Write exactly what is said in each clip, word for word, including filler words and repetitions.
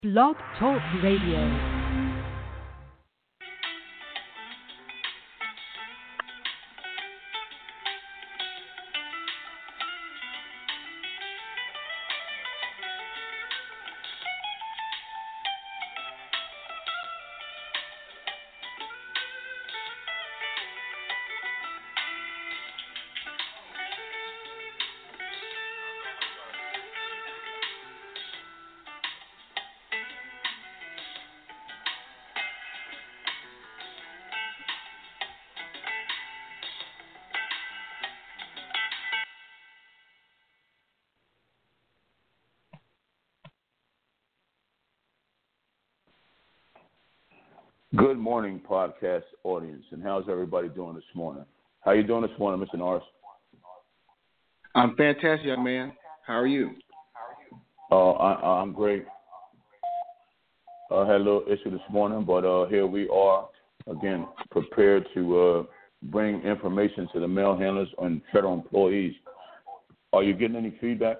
Blog Talk Radio. Good morning, podcast audience, and how's everybody doing this morning? How you doing this morning, Mister Norris? I'm fantastic, young man. How are you? Uh, I, I'm great. I had a little issue this morning, but uh, here we are, again, prepared to uh, bring information to the mail handlers and federal employees. Are you getting any feedback?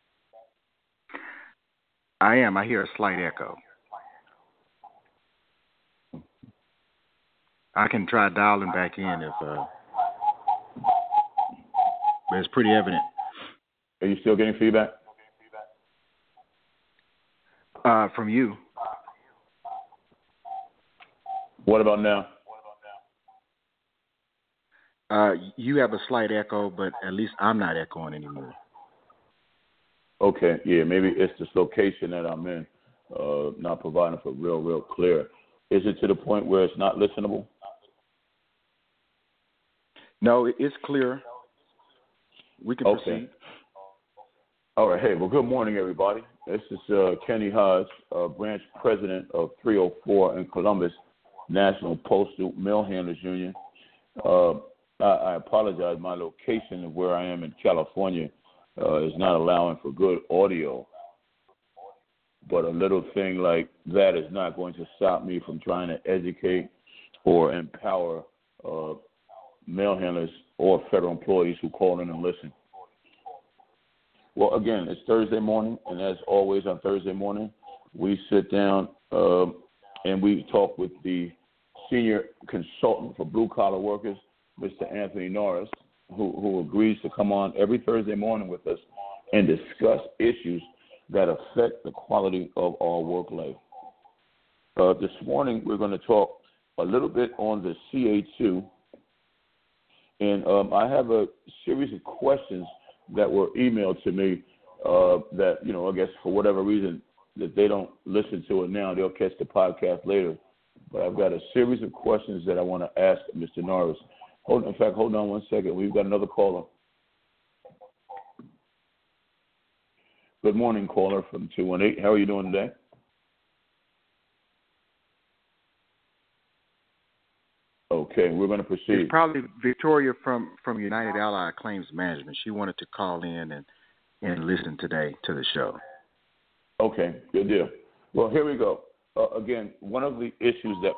I am. I hear a slight echo. I can try dialing back in if, uh, but it's pretty evident. Are you still getting feedback? Uh, from you. What about now? Uh, you have a slight echo, but at least I'm not echoing anymore. Okay, yeah, maybe it's this location that I'm in, uh, not providing for real, real clear. Is it to the point where it's not listenable? No, it's clear. We can okay. proceed. All right. Hey, well, good morning, everybody. This is uh, Kenny Hodge, uh, branch president of three oh four in Columbus, National Postal Mail Handlers Union. Uh, I, I apologize. My location of where I am in California uh, is not allowing for good audio. But a little thing like that is not going to stop me from trying to educate or empower uh, mail handlers or federal employees who call in and listen. Well, again, it's Thursday morning, and as always on Thursday morning, we sit down uh, and we talk with the senior consultant for blue-collar workers, Mister Anthony Norris, who, who agrees to come on every Thursday morning with us and discuss issues that affect the quality of our work life. Uh, this morning, we're going to talk a little bit on the C A two. And um, I have a series of questions that were emailed to me uh, that, you know, I guess for whatever reason that they don't listen to it now, they'll catch the podcast later. But I've got a series of questions that I want to ask Mister Norris. Hold, in fact, hold on one second. We've got another caller. Good morning, caller from two one eight. How are you doing today? Okay, we're going to proceed. It's probably Victoria from, from United Allied Claims Management. She wanted to call in and, and listen today to the show. Okay, good deal. Well, here we go. Uh, again, one of the issues that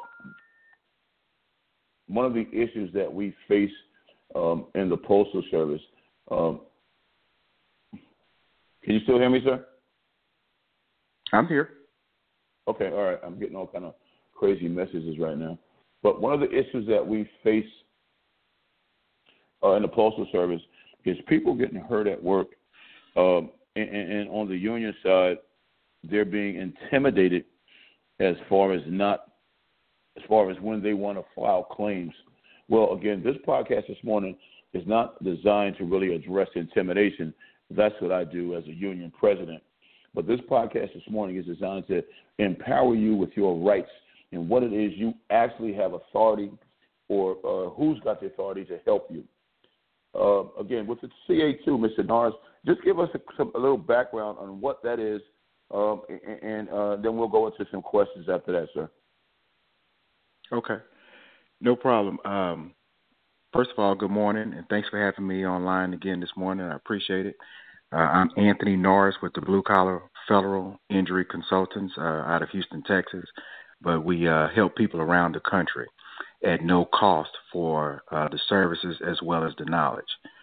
one of the issues that we face um, in the Postal Service. Um, can you still hear me, sir? I'm here. Okay, all right. I'm getting all kind of crazy messages right now. But one of the issues that we face uh, in the Postal Service is people getting hurt at work. Um, and, and on the union side, they're being intimidated as far as not, as far as when they want to file claims. Well, again, this podcast this morning is not designed to really address intimidation. That's what I do as a union president. But this podcast this morning is designed to empower you with your rights and what it is you actually have authority or uh, who's got the authority to help you. Uh, again, with the C A two, Mister Norris, just give us a, some, a little background on what that is, um, and, and uh, then we'll go into some questions after that, sir. Okay, no problem. Um, first of all, good morning, and thanks for having me online again this morning. I appreciate it. Uh, I'm Anthony Norris with the Blue Collar Federal Injury Consultants uh, out of Houston, Texas. But we uh, help people around the country at no cost for uh, the services as well as the knowledge.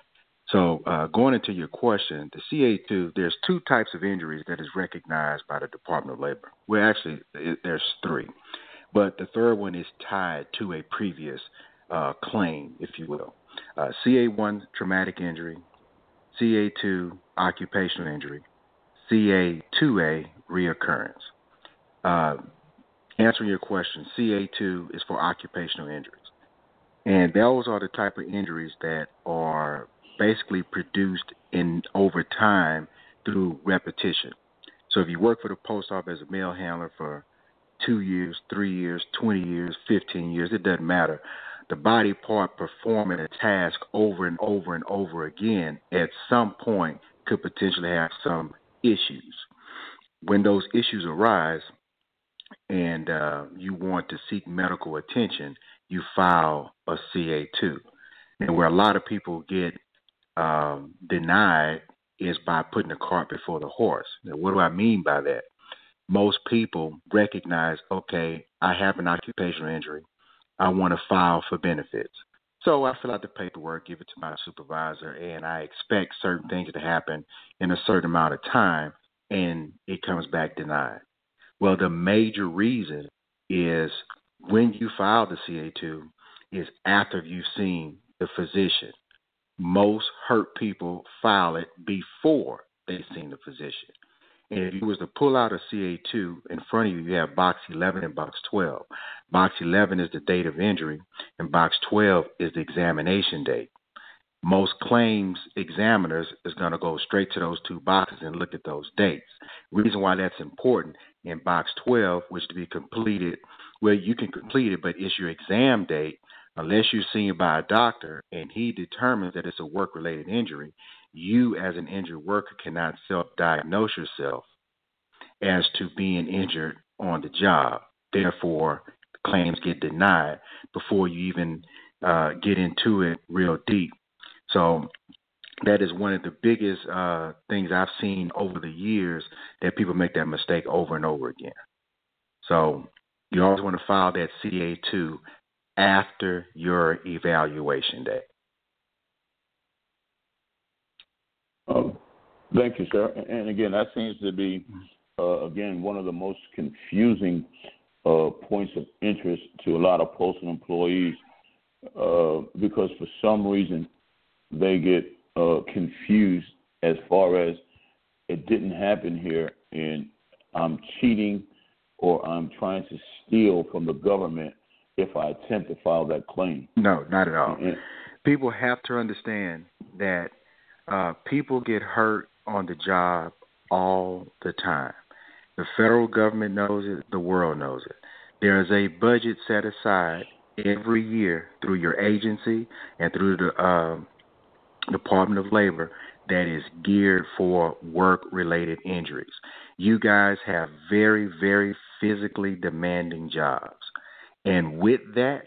So uh, going into your question, the C A two, there's two types of injuries that is recognized by the Department of Labor. Well, actually, it, there's three. But the third one is tied to a previous uh, claim, if you will. Uh, C A one, traumatic injury. C A two, occupational injury. C A two A, reoccurrence. Uh, answering your question, C A two is for occupational injuries. And those are the type of injuries that are basically produced in over time through repetition. So if you work for the post office as a mail handler for two years, three years, twenty years, fifteen years, it doesn't matter. The body part performing a task over and over and over again at some point could potentially have some issues. When those issues arise and uh, you want to seek medical attention, you file a C A two. And where a lot of people get um, denied is by putting the cart before the horse. Now, what do I mean by that? Most people recognize, okay, I have an occupational injury. I want to file for benefits. So I fill out the paperwork, give it to my supervisor, and I expect certain things to happen in a certain amount of time, and it comes back denied. Well, the major reason is when you file the C A two is after you've seen the physician. Most hurt people file it before they've seen the physician. And if you was to pull out a C A two in front of you, you have box eleven and box twelve. Box eleven is the date of injury, and box twelve is the examination date. Most claims examiners is going to go straight to those two boxes and look at those dates. Reason why that's important, in box twelve, which to be completed, well, you can complete it, but it's your exam date. Unless you're seen by a doctor and he determines that it's a work-related injury, you as an injured worker cannot self-diagnose yourself as to being injured on the job. Therefore, claims get denied before you even uh, get into it real deep. So that is one of the biggest uh, things I've seen over the years, that people make that mistake over and over again. So you always want to file that C A two after your evaluation day. Um, thank you, sir. And again, that seems to be, uh, again, one of the most confusing uh, points of interest to a lot of postal employees uh, because for some reason they get uh, confused as far as it didn't happen here and I'm cheating or I'm trying to steal from the government if I attempt to file that claim. No, not at all. And, people have to understand that uh, people get hurt on the job all the time. The federal government knows it. The world knows it. There is a budget set aside every year through your agency and through the uh, Department of Labor that is geared for work-related injuries. You guys have very, very physically demanding jobs. And with that,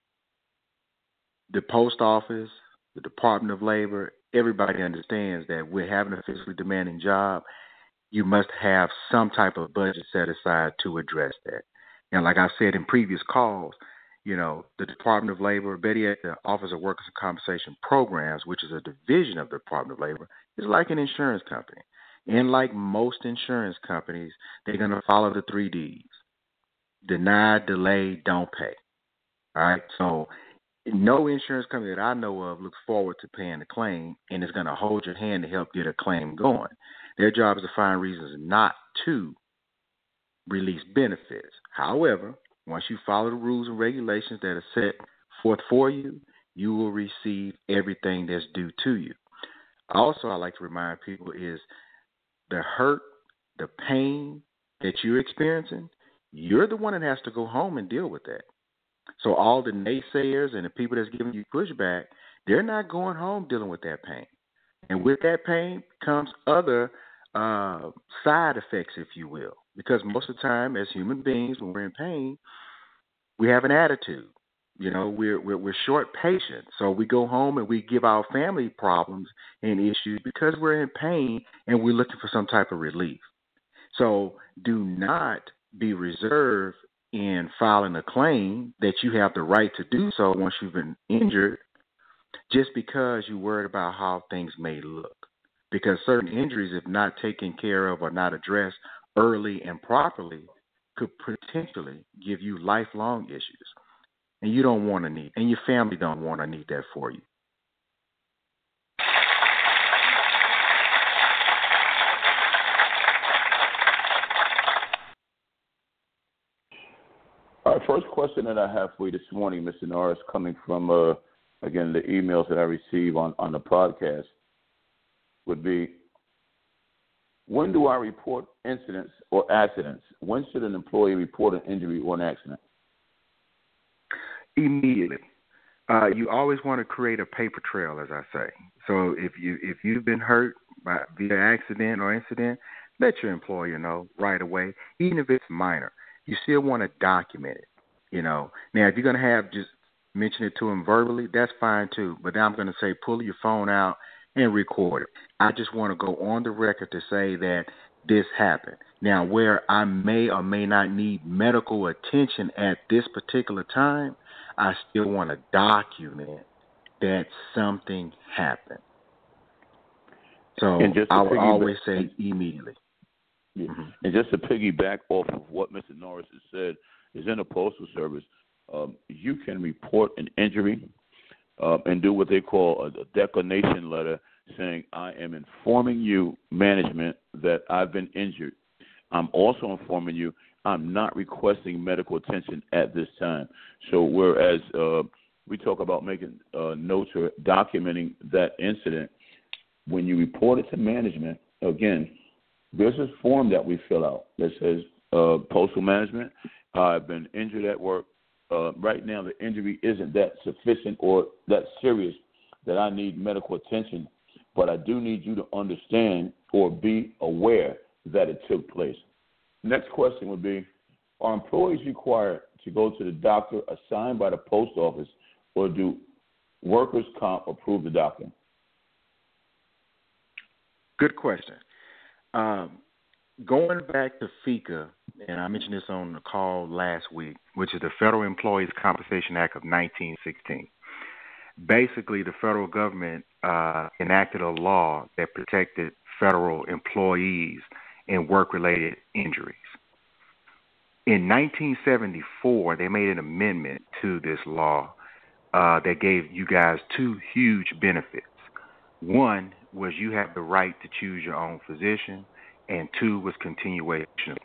the post office, the Department of Labor, everybody understands that with having a physically demanding job, you must have some type of budget set aside to address that. And like I said in previous calls, you know, the Department of Labor, better yet, the Office of Workers' Compensation Programs, which is a division of the Department of Labor, is like an insurance company. And like most insurance companies, they're going to follow the three Ds. Deny, delay, don't pay. All right? So no insurance company that I know of looks forward to paying the claim and is going to hold your hand to help get a claim going. Their job is to find reasons not to release benefits. However, once you follow the rules and regulations that are set forth for you, you will receive everything that's due to you. Also, I like to remind people is the hurt, the pain that you're experiencing, you're the one that has to go home and deal with that. So all the naysayers and the people that's giving you pushback, they're not going home dealing with that pain. And with that pain comes other uh, side effects, if you will. Because most of the time, as human beings, when we're in pain, we have an attitude. You know, we're, we're we're short patient. So we go home and we give our family problems and issues because we're in pain and we're looking for some type of relief. So do not be reserved in filing a claim that you have the right to do so once you've been injured just because you're worried about how things may look. Because certain injuries, if not taken care of or not addressed early and properly, could potentially give you lifelong issues. And you don't want to need, and your family don't want to need that for you. All right, first question that I have for you this morning, Mister Norris, coming from, uh, again, the emails that I receive on, on the podcast would be, when do I report incidents or accidents? When should an employee report an injury or an accident? Immediately. Uh, you always want to create a paper trail, as I say. So if you if you've been hurt by via accident or incident, let your employer know right away, even if it's minor. You still want to document it. You know. Now, if you're going to have just mention it to him verbally, that's fine too. But then I'm going to say, pull your phone out and record it. I just want to go on the record to say that this happened. Now, where I may or may not need medical attention at this particular time, I still want to document that something happened. So I would always say immediately. Yeah. Mm-hmm. And just to piggyback off of what Mister Norris has said, is in the Postal Service, um, you can report an injury uh, and do what they call a, a declination letter saying, I am informing you, management, that I've been injured. I'm also informing you I'm not requesting medical attention at this time. So whereas uh, we talk about making uh, notes or documenting that incident, when you report it to management, again, there's this form that we fill out that says, uh, Postal Management, I've been injured at work. Uh, right now, the injury isn't that sufficient or that serious that I need medical attention, but I do need you to understand or be aware that it took place. Next question would be, are employees required to go to the doctor assigned by the post office, or do workers' comp approve the doctor? Good question. Um, going back to FECA, and I mentioned this on the call last week, which is the Federal Employees Compensation Act of nineteen sixteen. Basically, the federal government uh, enacted a law that protected federal employees in work-related injuries. In nineteen seventy-four, they made an amendment to this law uh, that gave you guys two huge benefits. One was you have the right to choose your own physician, and two was continuation.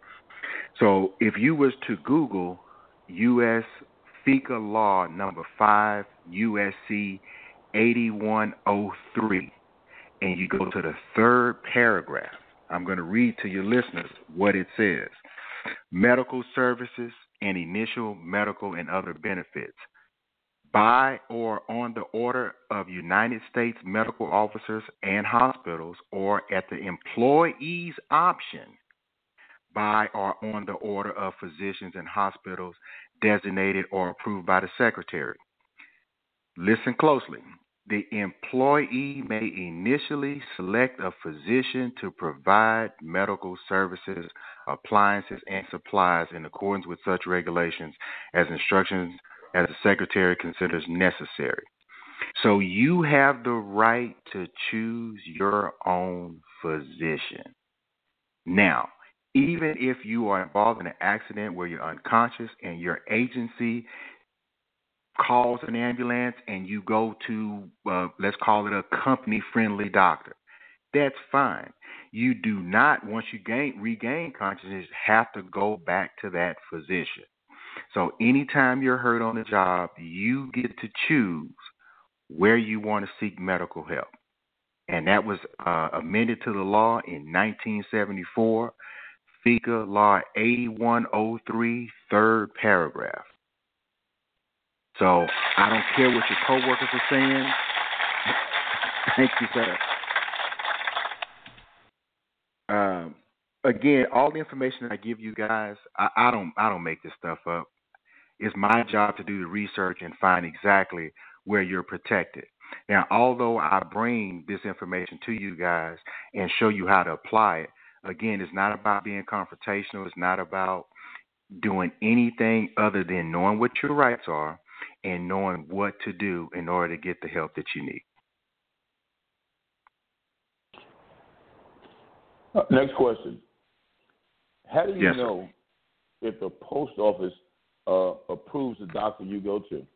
So if you was to Google U S FECA law number five U S C eighty-one oh three, and you go to the third paragraph, I'm going to read to your listeners what it says. Medical services and initial medical and other benefits. By or on the order of United States medical officers and hospitals, or at the employee's option, by or on the order of physicians and hospitals designated or approved by the Secretary. Listen closely. The employee may initially select a physician to provide medical services, appliances, and supplies in accordance with such regulations as instructions as the Secretary considers necessary. So you have the right to choose your own physician. Now, even if you are involved in an accident where you're unconscious and your agency calls an ambulance and you go to, uh, let's call it a company-friendly doctor, that's fine. You do not, once you gain, regain consciousness, have to go back to that physician. So anytime you're hurt on the job, you get to choose where you want to seek medical help. And that was uh, amended to the law in nineteen seventy-four, FECA Law eighty-one oh three, third paragraph. So I don't care what your coworkers are saying. Thank you, sir. Um, again, all the information I give you guys, I, I don't, I don't make this stuff up. It's my job to do the research and find exactly where you're protected. Now, although I bring this information to you guys and show you how to apply it, again, it's not about being confrontational. It's not about doing anything other than knowing what your rights are and knowing what to do in order to get the help that you need. Uh, next question. How do you Yes, know if the post office uh, approves the doctor you go to?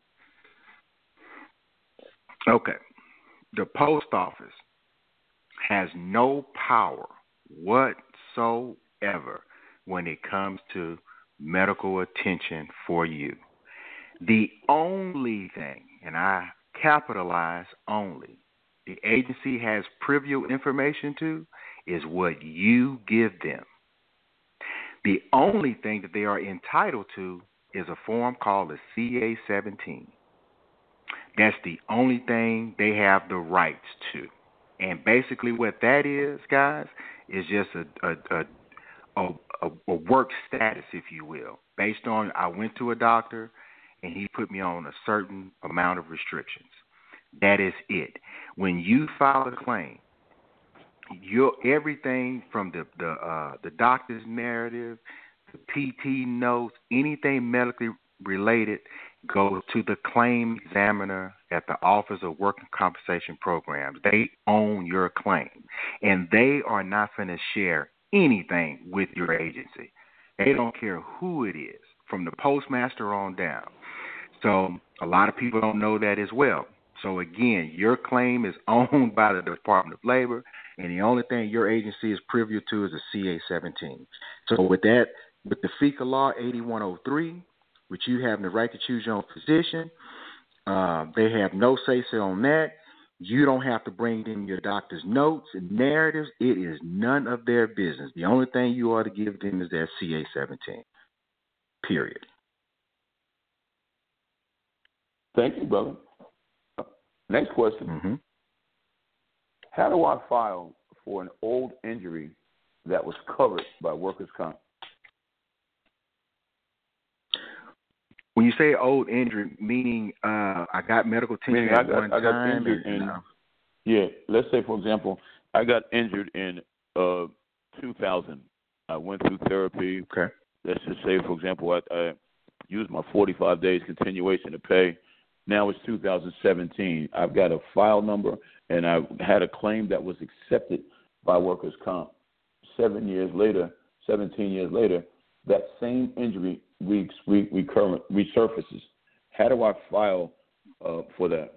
Okay. The post office has no power whatsoever when it comes to medical attention for you. The only thing, and I capitalize only, the agency has preview information to is what you give them. The only thing that they are entitled to is a form called a C A seventeen. That's the only thing they have the rights to. And basically what that is, guys, is just a a, a, a, a work status, if you will, based on I went to a doctor and he put me on a certain amount of restrictions. That is it. When you file a claim, your everything from the the uh, the doctor's narrative, the P T notes, anything medically related goes to the claim examiner at the Office of Workers' Compensation Programs. They own your claim, and they are not going to share anything with your agency. They don't care who it is, from the postmaster on down. So a lot of people don't know that as well. So again, your claim is owned by the Department of Labor, and the only thing your agency is privy to is a C A seventeen. So with that, with the FECA Law eighty-one oh three, which you have the right to choose your own physician, uh, they have no say-so on that. You don't have to bring in your doctor's notes and narratives. It is none of their business. The only thing you ought to give them is that C A seventeen, period. Thank you, brother. Next question. Mm-hmm. How do I file for an old injury that was covered by workers' comp? When you say old injury, meaning uh, I got medical attention Meaning at I got, one I got time? injured and, in, uh, yeah, let's say, for example, I got injured in uh, two thousand. I went through therapy. Okay. Let's just say, for example, I, I used my forty-five days continuation to pay. Now it's two thousand seventeen. I've got a file number, and I had a claim that was accepted by workers' comp. Seven years later, seventeen years later, that same injury re- re- recurrent resurfaces. How do I file uh, for that?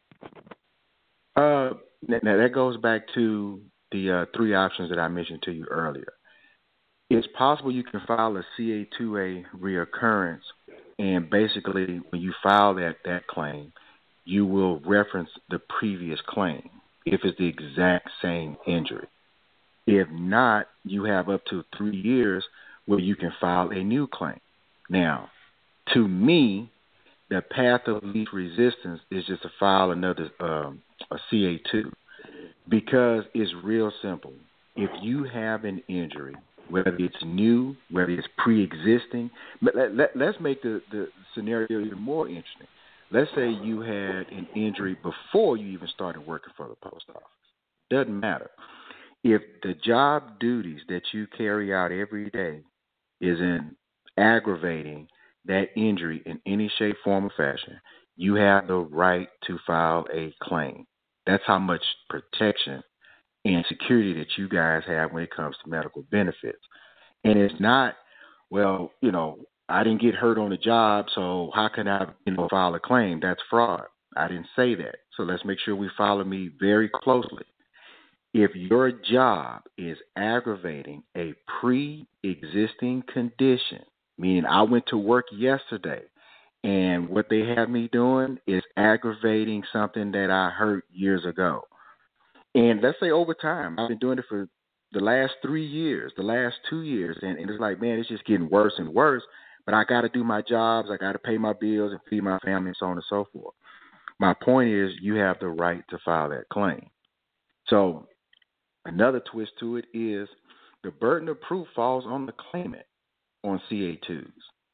Uh, now that goes back to the uh, three options that I mentioned to you earlier. It's possible you can file a C A two A reoccurrence, and basically when you file that, that claim, you will reference the previous claim if it's the exact same injury. If not, you have up to three years where you can file a new claim. Now, to me, the path of least resistance is just to file another um, a C A two, because it's real simple. If you have an injury, whether it's new, whether it's pre-existing, but let, let, let's make the, the scenario even more interesting. Let's say you had an injury before you even started working for the post office. Doesn't matter. If the job duties that you carry out every day is in aggravating that injury in any shape, form, or fashion, you have the right to file a claim. That's how much protection and security that you guys have when it comes to medical benefits. And it's not, well, you know, I didn't get hurt on the job, so how can I, you know, file a claim? That's fraud. I didn't say that. So let's make sure we follow me very closely. If your job is aggravating a pre-existing condition, meaning I went to work yesterday and what they have me doing is aggravating something that I hurt years ago. And let's say over time, I've been doing it for the last three years, the last two years, and, and it's like, man, it's just getting worse and worse, but I got to do my jobs, I got to pay my bills and feed my family and so on and so forth. My point is you have the right to file that claim. So another twist to it is the burden of proof falls on the claimant on C A twos.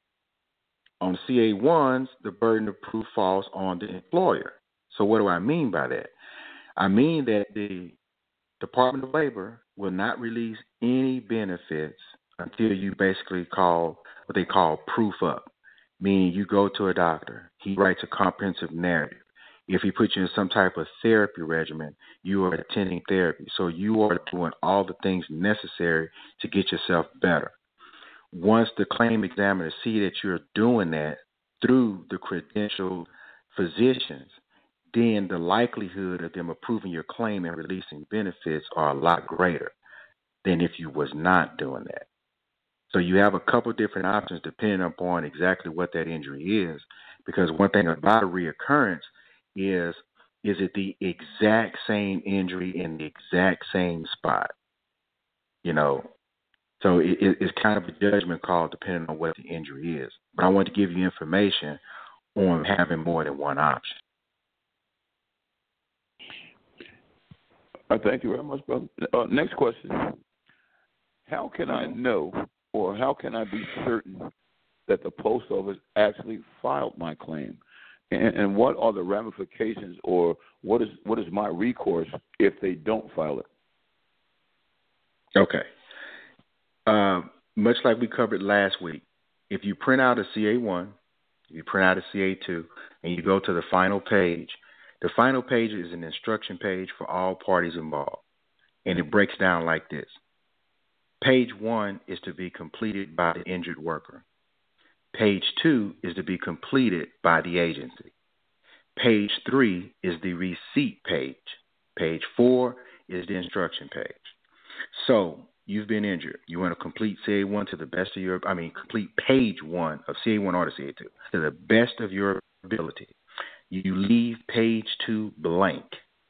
On C A ones, the burden of proof falls on the employer. So what do I mean by that? I mean that the Department of Labor will not release any benefits until you basically call what they call proof up, meaning you go to a doctor, he writes a comprehensive narrative. If he puts you in some type of therapy regimen, you are attending therapy. So you are doing all the things necessary to get yourself better. Once the claim examiner see that you're doing that through the credentialed physicians, then the likelihood of them approving your claim and releasing benefits are a lot greater than if you was not doing that. So you have a couple different options depending upon exactly what that injury is, because one thing about a reoccurrence is, is it the exact same injury in the exact same spot? You know, so it, it's kind of a judgment call depending on what the injury is. But I want to give you information on having more than one option. Uh, thank you very much, brother. Uh, next question. How can I know, or how can I be certain that the post office actually filed my claim? And, and what are the ramifications, or what is what is my recourse if they don't file it? Okay. Uh, much like we covered last week, if you print out a C A one, you print out a C A two, and you go to the final page, the final page is an instruction page for all parties involved, and it breaks down like this. Page one is to be completed by the injured worker. Page two is to be completed by the agency. Page three is the receipt page. Page four is the instruction page. So you've been injured. You want to complete C A one to the best of your, I mean, complete page one of C A one or the C A two to the best of your ability. You leave page two blank.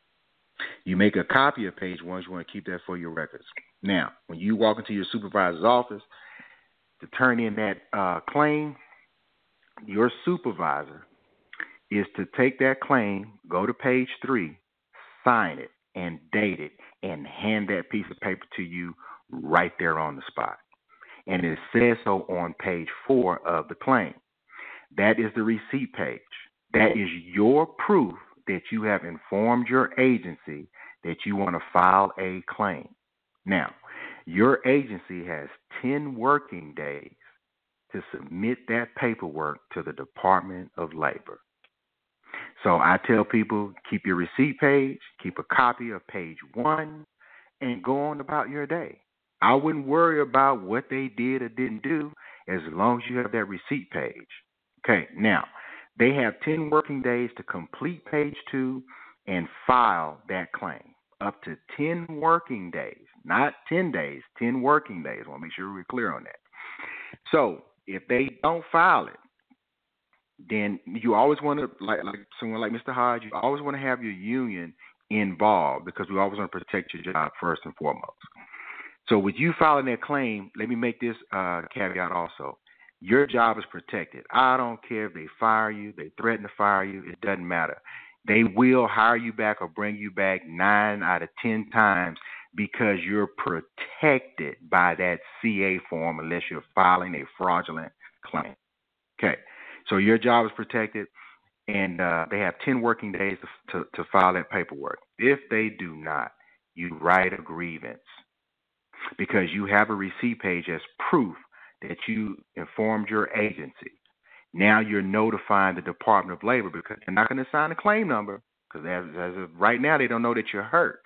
You make a copy of page one. You want to keep that for your records. Now, when you walk into your supervisor's office to turn in that uh, claim, your supervisor is to take that claim, go to page three, sign it, and date it, and hand that piece of paper to you right there on the spot. And it says so on page four of the claim. That is the receipt page. That is your proof that you have informed your agency that you want to file a claim. Now, your agency has ten working days to submit that paperwork to the Department of Labor. So I tell people, keep your receipt page, keep a copy of page one, and go on about your day. I wouldn't worry about what they did or didn't do as long as you have that receipt page. Okay, now, they have ten working days to complete page two and file that claim. Up to ten working days, not ten days, ten working days. I want to make sure we're clear on that. So if they don't file it, then you always want to, like, like someone like Mister Hodge, you always want to have your union involved because we always want to protect your job first and foremost. So with you filing that claim, let me make this uh, caveat also. Your job is protected. I don't care if they fire you, they threaten to fire you, it doesn't matter. They will hire you back or bring you back nine out of ten times because you're protected by that C A form unless you're filing a fraudulent claim. Okay, so your job is protected, and uh, they have ten working days to, to, to file that paperwork. If they do not, you write a grievance because you have a receipt page as proof that you informed your agency. Now you're notifying the Department of Labor because they're not going to assign a claim number because as, as of right now they don't know that you're hurt.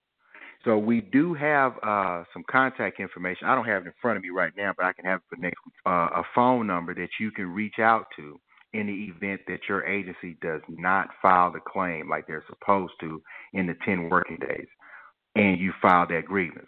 So we do have uh, some contact information. I don't have it in front of me right now, but I can have it for next week. Uh, a phone number that you can reach out to in the event that your agency does not file the claim like they're supposed to in the ten working days, and you file that grievance.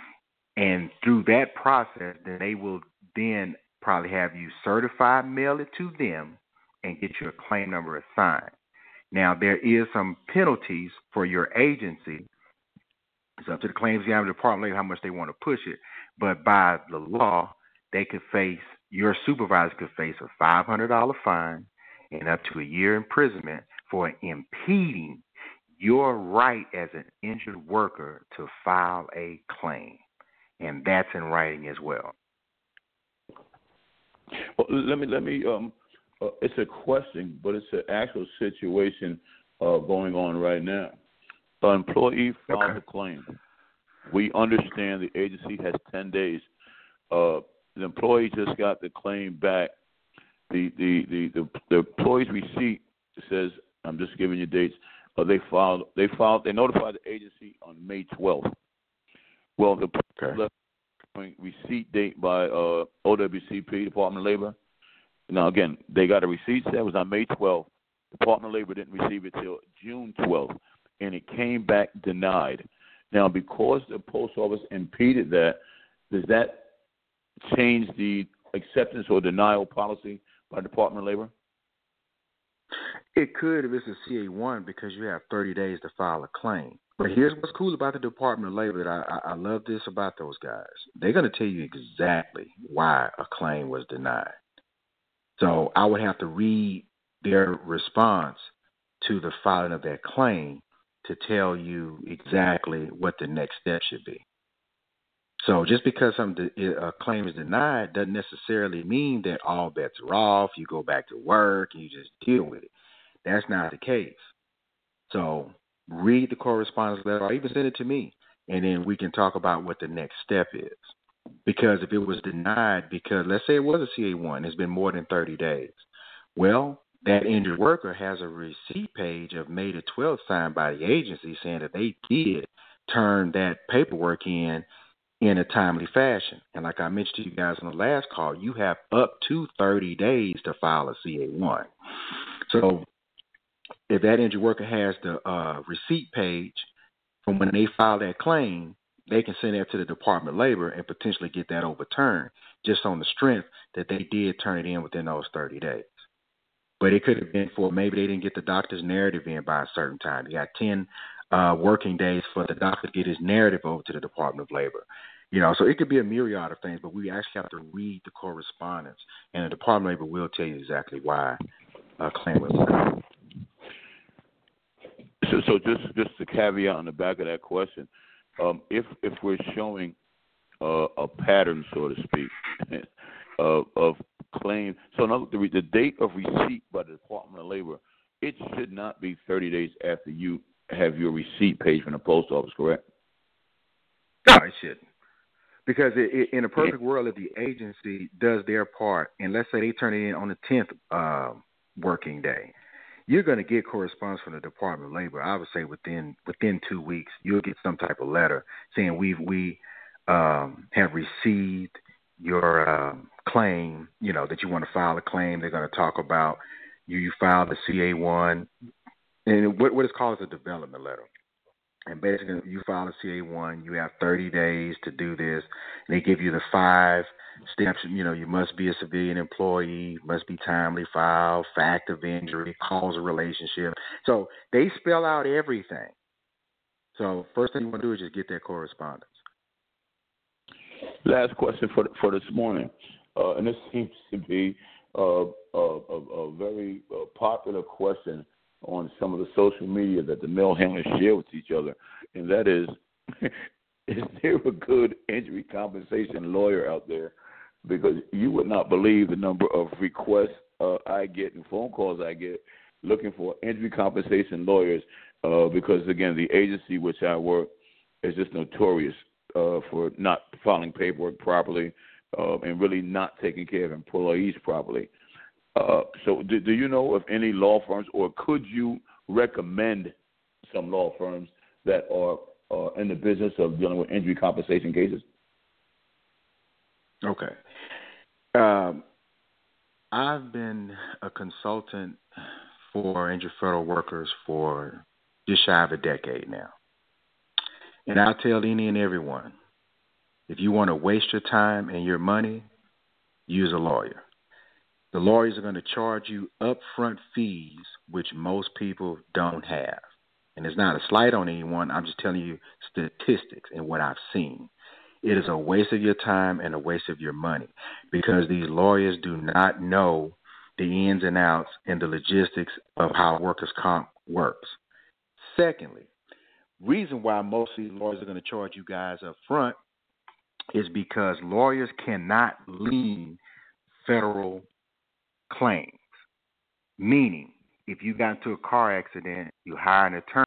And through that process, then they will then probably have you certified, mail it to them, and get your claim number assigned. Now, there is some penalties for your agency. It's up to the claims examiner department how much they want to push it. But by the law, they could face, your supervisor could face a five hundred dollars fine and up to a year imprisonment for impeding your right as an injured worker to file a claim. And that's in writing as well. Well, let me, let me, um, uh, it's a question, but it's an actual situation uh, going on right now. An employee filed okay. a claim. We understand the agency has ten days. Uh, the employee just got the claim back, the the the the, the employee's receipt says, I'm just giving you dates. Uh, they filed they filed they notified the agency on May twelfth. Well, the okay. left receipt date by uh, O W C P, Department of Labor. Now again, they got a receipt that was on May twelfth. Department of Labor didn't receive it till June twelfth, and it came back denied. Now, because the post office impeded that, does that change the acceptance or denial policy by the Department of Labor? It could if it's a C A one because you have thirty days to file a claim. But here's what's cool about the Department of Labor. That I, I, I love this about those guys. They're going to tell you exactly why a claim was denied. So I would have to read their response to the filing of that claim to tell you exactly what the next step should be. So just because some a claim is denied doesn't necessarily mean that all bets are off, you go back to work, and you just deal with it. That's not the case. So read the correspondence letter or even send it to me, and then we can talk about what the next step is. Because if it was denied because, let's say it was a C A one, it's been more than thirty days. Well, that injured worker has a receipt page of May the twelfth signed by the agency saying that they did turn that paperwork in in a timely fashion. And like I mentioned to you guys on the last call, you have up to thirty days to file a C A one. So if that injured worker has the uh, receipt page from when they file that claim, they can send that to the Department of Labor and potentially get that overturned just on the strength that they did turn it in within those thirty days. But it could have been for maybe they didn't get the doctor's narrative in by a certain time. You got ten uh, working days for the doctor to get his narrative over to the Department of Labor. You know, so it could be a myriad of things, but we actually have to read the correspondence, and the Department of Labor will tell you exactly why a claim was denied. So, so just just a caveat on the back of that question, um, if if we're showing uh, a pattern, so to speak, uh, of claim, so now the, the date of receipt by the Department of Labor, it should not be thirty days after you have your receipt page from the post office, correct? No, it shouldn't. Because it, it, in a perfect world, if the agency does their part, and let's say they turn it in on the tenth uh, working day, you're going to get correspondence from the Department of Labor. I would say within within two weeks, you'll get some type of letter saying we we um, have received your um, claim. You know that you want to file a claim. They're going to talk about you. You filed the C A one, and what what is called a development letter. And basically, you file a C A one, you have thirty days to do this. They give you the five steps. You know, you must be a civilian employee, must be timely filed, fact of injury, causal relationship. So they spell out everything. So first thing you want to do is just get that correspondence. Last question for for this morning, uh, and this seems to be uh, a, a, a very uh, popular question on some of the social media that the mail handlers share with each other, and that is, is there a good injury compensation lawyer out there? Because you would not believe the number of requests uh, I get and phone calls I get looking for injury compensation lawyers uh, because, again, the agency which I work is just notorious uh, for not filing paperwork properly uh, and really not taking care of employees properly. Uh, so do, do you know of any law firms, or could you recommend some law firms that are uh, in the business of dealing with injury compensation cases? Okay. Um, I've been a consultant for injured federal workers for just shy of a decade now. And I'll tell any and everyone, if you want to waste your time and your money, use a lawyer. The lawyers are going to charge you upfront fees, which most people don't have. And it's not a slight on anyone. I'm just telling you statistics and what I've seen. It is a waste of your time and a waste of your money because these lawyers do not know the ins and outs and the logistics of how workers' comp works. Secondly, reason why most of these lawyers are going to charge you guys up front is because lawyers cannot lien federal claims. Meaning, if you got into a car accident, you hire an attorney.